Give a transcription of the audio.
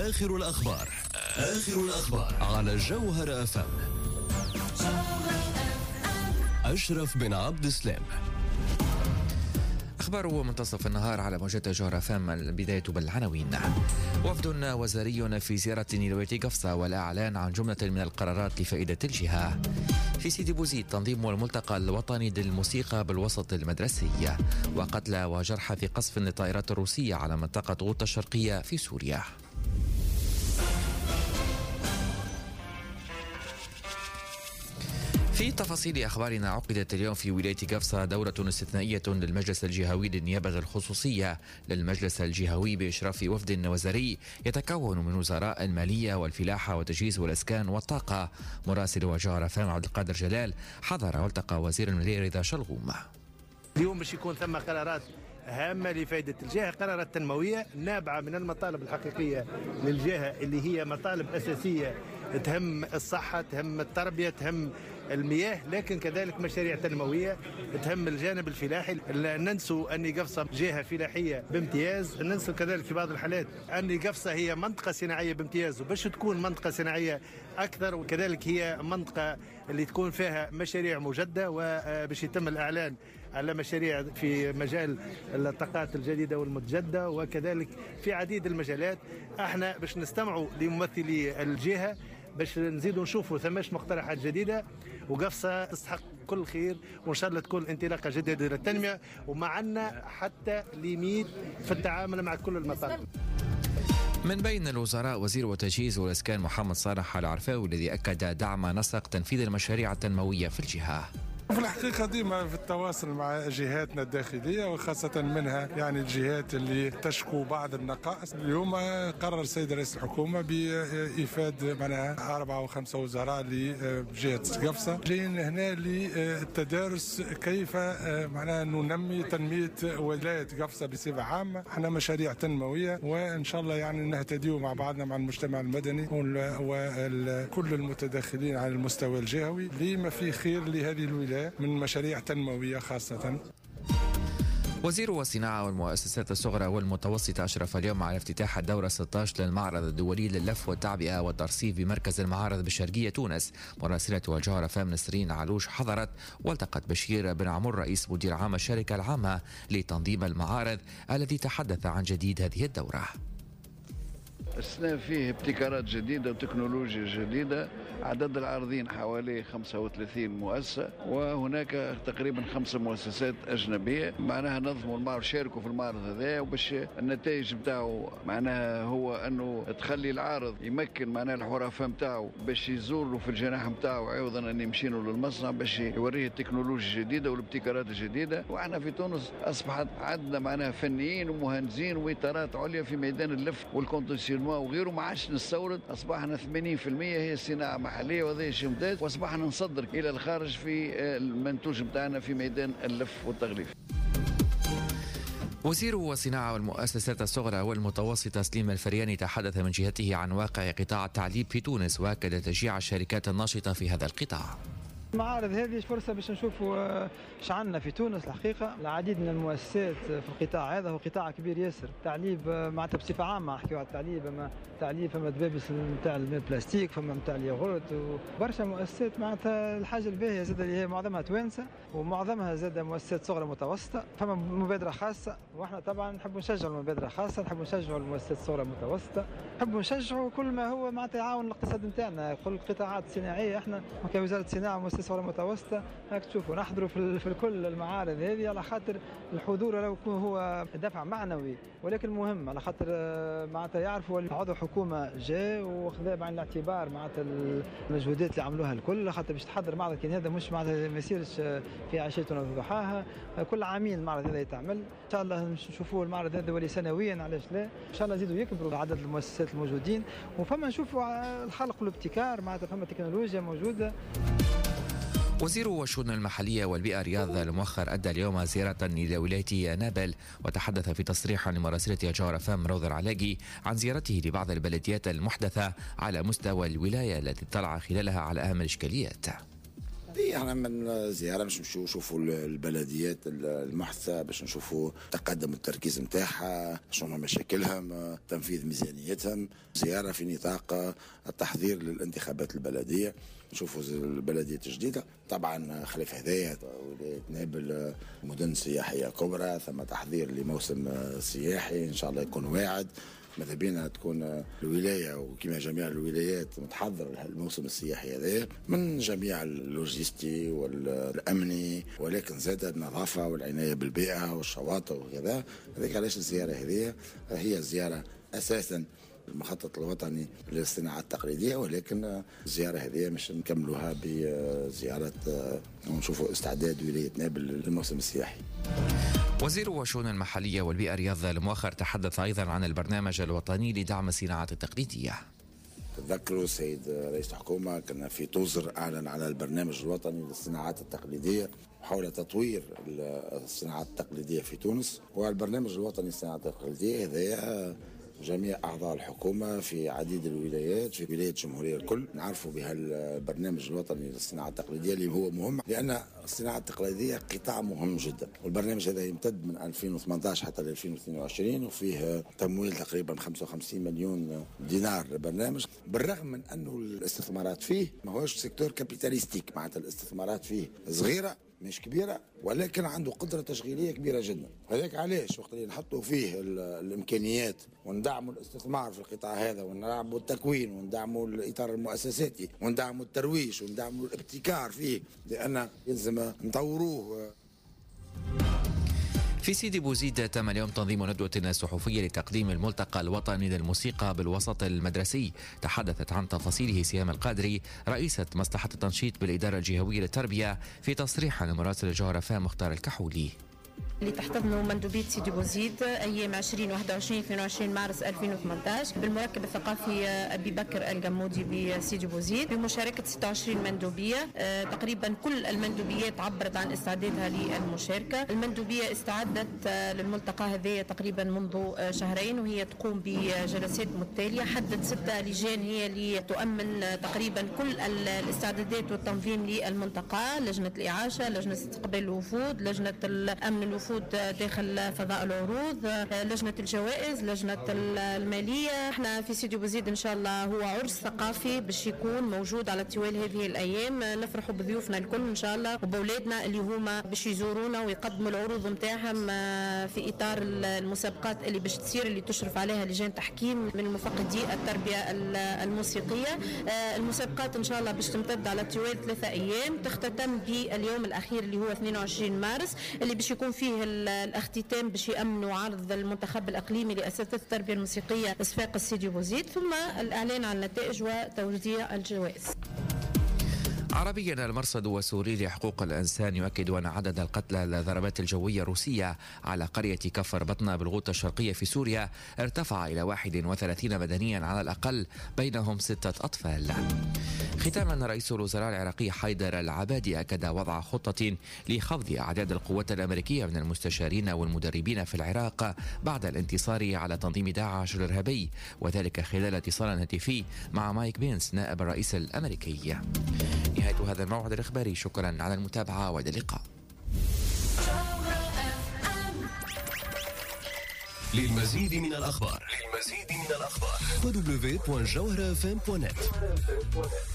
آخر الأخبار على جوهر أفهم. أشرف بن عبد السلام. أخبار منتصف النهار على موجات جوهر أفهم. البداية بالعناوين. وفد وزاري في زيارة لولاية قفصة والإعلان عن جملة من القرارات لفائدة الجهة. في سيدي بوزيد تنظيم الملتقى الوطني للموسيقى بالوسط المدرسي. وقتلى وجرحى في قصف للطائرات الروسية على منطقة غوطة الشرقية في سوريا. في تفاصيل أخبارنا، عقدت اليوم في ولاية قفصة دورة استثنائية للمجلس الجهوي للنيابة الخصوصية للمجلس الجهوي بإشراف وفد وزاري يتكون من وزراء المالية والفلاحة والتجهيز والإسكان والطاقة. مراسل وجوهر أفهم عبد القادر جلال حضر والتقى وزير المالية رضا شلغوم. اليوم باش يكون ثم قرارات هامة لفائدة الجهة، قرارات تنموية نابعة من المطالب الحقيقية للجهة اللي هي مطالب أساسية تهم الصحة، تهم التربية، تهم المياه، لكن كذلك مشاريع تنموية تهم الجانب الفلاحي. ننسوا أن قفصة جهة فلاحية بامتياز، ننسوا كذلك في بعض الحالات أن قفصة هي منطقة صناعية بامتياز، وباش تكون منطقة صناعية أكثر وكذلك هي منطقة اللي تكون فيها مشاريع مجدة، وباش يتم الإعلان على مشاريع في مجال الطاقات الجديدة والمتجددة وكذلك في عديد المجالات. احنا باش نستمعوا لممثلي الجهة باش نزيدوا نشوفوا ثماش مقترحات جديدة، وقفصة تستحق كل خير وإن شاء الله تكون انطلاقة جديدة للتنمية، ومعنا حتى ليميت في التعامل مع كل المطالب. من بين الوزراء وزير التجهيز والإسكان محمد صالح العرفاوي الذي أكد دعم نسق تنفيذ المشاريع التنموية في الجهة. في الحقيقة ديما في التواصل مع جهاتنا الداخلية وخاصة منها يعني الجهات اللي تشكو بعض النقائص. اليوم قرر السيد رئيس الحكومة بإيفاد معناها 4 و5 وزراء لجهة قفصة جايين هنا للتدارس كيف معناها ننمي تنمية ولاية قفصة بصفة عامة. احنا مشاريع تنموية وإن شاء الله يعني نهتديوا مع بعضنا مع المجتمع المدني وكل المتداخلين على المستوى الجهوي لما في خير لهذه الولاية من مشاريع تنموية خاصة. وزير الصناعة والمؤسسات الصغرى والمتوسطة أشرف اليوم على افتتاح الدورة 16 للمعرض الدولي لللف والتعبئة والترصيف بمركز المعارض بالشرقية تونس. مراسلة وجوهر أفهم نسرين علوش حضرت والتقت بشير بن عمر رئيس مدير عام الشركة العامة لتنظيم المعارض الذي تحدث عن جديد هذه الدورة. السنة فيه ابتكارات جديدة وتكنولوجيا جديدة. عدد العارضين حوالي 35 مؤسسة، وهناك تقريبا 5 مؤسسات أجنبية معناها نظموا المعرض، شاركوا في المعرض هذا، وباش النتائج متاعه معناها هو أنه تخلي العارض يمكن معناها الحرفاء متاعه باش يزوروا في الجناح متاعه عوضا أن يمشينوا للمصنع باش يوريه التكنولوجيا الجديدة والابتكارات الجديدة. وإحنا في تونس أصبحت عندنا معناها فنيين ومهندسين وإطارات عليا في ميدان اللف والكونتيسيونمون وغيره، ما عادش نستورد، أصبحنا 80% هي الصناعة محلية وهذا شيء ممتاز، وأصبحنا نصدر إلى الخارج في المنتوج بتاعنا في ميدان اللف والتغليف. وزير الصناعة والمؤسسات الصغرى والمتوسطة سليم الفرياني تحدث من جهته عن واقع قطاع التعليم في تونس وأكد تشجيع الشركات الناشطة في هذا القطاع. المعارض هذه فرصة باش نشوفوا شعنا في تونس. الحقيقة العديد من المؤسسات في القطاع هذا، هو قطاع كبير ياسر. التعليب معناتها بصفة عامة نحكيو على التعليب، أما التعليب فما دبابس نتاع البلاستيك، فما نتاع الياغورت وبرشا مؤسسات معناتها الحاجة الباهية زاد اللي هي معظمها توانسة ومعظمها زاد مؤسسات صغرى متوسطة. فما مبادرة خاصة، واحنا طبعا نحبوا نشجعوا المبادرة الخاصة، نحبوا نشجعوا المؤسسات الصغرى المتوسطة، نحبوا نشجعوا كل ما هو معناتها يعاون الاقتصاد نتاعنا، كل القطاعات الصناعية. احنا كوزارة الصناعة ومؤسسة صغرى متوسطة هاك تشوفوا نحضروا في كل المعارض هذه، على خاطر الحضور لو يكون هو دفع معنوي ولكن مهم، على خاطر معناتها يعرفوا عضو حكومة جاء وخذا بعين الاعتبار معناتها المجهودات اللي عملوها الكل، على خاطر باش تحضر معرض كان هذا مش معناتها ما يصيرش في عشية وضحاها. كل عامين المعرض هذا يتعمل، ان شاء الله نشوفوا المعرض هذا ولي سنويا، علاش لا، ان شاء الله يزيدوا يكبروا عدد المؤسسات الموجودين، وفما نشوفوا الخلق والابتكار معناتها فما تكنولوجيا موجودة. وزير الشؤون المحلية والبيئة رياض المؤخر أدى اليوم زيارة إلى ولاية نابل وتحدث في تصريح لمراسلة جوهر أفهم روض العلاقي عن زيارته لبعض البلديات المحدثة على مستوى الولاية التي اطلع خلالها على أهم الإشكاليات. احنا من زياره باش نشوفوا البلديات المحثه، باش نشوفوا تقدم التركيز نتاعها، شنو مشاكلهم، تنفيذ ميزانيتهم. زياره في نطاق التحضير للانتخابات البلديه، نشوفوا البلديات الجديده. طبعا خلف هذايا ولايه نابل مدن سياحيه كبرى، ثم تحضير لموسم سياحي ان شاء الله يكون واعد. ماذا بينا تكون الولايه وكما جميع الولايات متحضر الموسم السياحي هذا من جميع اللوجستي والامني، ولكن زاد النظافه والعنايه بالبيئه والشواطئ وكذا. هذاك علاش الزياره هذه هي زياره اساسا المخطط الوطني للصناعات التقليديه، ولكن الزياره هذه مش نكملوها بزياره ونشوفوا استعداد ولايه نابل للموسم السياحي. وزير الشؤون المحلية والبيئة رياض المؤخر تحدث أيضا عن البرنامج الوطني لدعم الصناعات التقليدية. تذكروا السيد رئيس الحكومة كان في توزر أعلن على البرنامج الوطني للصناعات التقليدية حول تطوير الصناعات التقليدية في تونس. والبرنامج الوطني للصناعات التقليدية هذا جميع أعضاء الحكومة في عديد الولايات، في ولاية الجمهورية الكل نعرفوا بهالبرنامج الوطني للصناعة التقليدية اللي هو مهم، لأن الصناعة التقليدية قطاع مهم جدا. والبرنامج هذا يمتد من 2018 حتى ل 2022 وفيه تمويل تقريبا 55 مليون دينار للبرنامج. بالرغم من أنه الاستثمارات فيه ما هوش سيكتور كابيتاليستيك، معناتها الاستثمارات فيه صغيرة مش كبيرة، ولكن عنده قدرة تشغيلية كبيرة جدا. هذاك علاش وقت اللي نحطوا فيه الإمكانيات وندعموا الاستثمار في القطاع هذا وندعموا التكوين وندعموا الإطار المؤسساتي وندعموا الترويج وندعموا الابتكار فيه، لأن يلزم نطوروه. في سيدي بوزيد تم اليوم تنظيم ندوة صحفية لتقديم الملتقى الوطني للموسيقى بالوسط المدرسي. تحدثت عن تفاصيله سهام القادري رئيسة مصلحة التنشيط بالإدارة الجهوية للتربية في تصريح لمراسل الجوهرة فام مختار الكحولي. اللي تحتضنوا مندوبية سيدي بوزيد أيام 20 21 22 مارس 2018 بالمركب الثقافي أبي بكر الجمودي بسيدي بوزيد بمشاركة 26 مندوبية. تقريبا كل المندوبيات عبرت عن استعدادها للمشاركة. المندوبية استعدت للملتقى هذا تقريبا منذ شهرين، وهي تقوم بجلسات متتالية. حدد 6 لجان هي اللي تؤمن تقريبا كل الاستعدادات والتنظيم للملتقى: لجنة الإعاشة، لجنة استقبال الوفود، لجنة الأمن الوفود داخل فضاء العروض، لجنة الجوائز، لجنة المالية. احنا في سيدي بوزيد ان شاء الله هو عرس ثقافي باش يكون موجود على طوال هذه الايام. نفرحوا بضيوفنا الكل ان شاء الله وبولادنا اللي هما باش يزورونا ويقدموا العروض نتاعهم في اطار المسابقات اللي باش تصير، اللي تشرف عليها لجان تحكيم من مفقدي التربية الموسيقية. المسابقات ان شاء الله باش تمتد على طوال 3 ايام، تختتم باليوم الاخير اللي هو 22 مارس اللي باش يكون فيه الاختتام باش يأمنوا عرض المنتخب الإقليمي لأساتذة التربية الموسيقية إصفاق السيدي بوزيد، ثم الإعلان عن النتائج وتوزيع الجوائز. عربيا المرصد السوري لحقوق الإنسان يؤكد أن عدد القتلى للضربات الجوية الروسية على قرية كفر بطنة بالغوطة الشرقية في سوريا ارتفع إلى 31 مدنيا على الأقل، بينهم 6 أطفال. ختاما، رئيس الوزراء العراقي حيدر العبادي أكد وضع خطة لخفض أعداد القوات الأمريكية من المستشارين والمدربين في العراق بعد الانتصار على تنظيم داعش الإرهابي، وذلك خلال اتصال هاتفي مع مايك بينس نائب الرئيس الأمريكي. نهاية هذا الموعد الإخباري، شكرا على المتابعة وإلى اللقاء. للمزيد من الأخبار www.jawharafm.net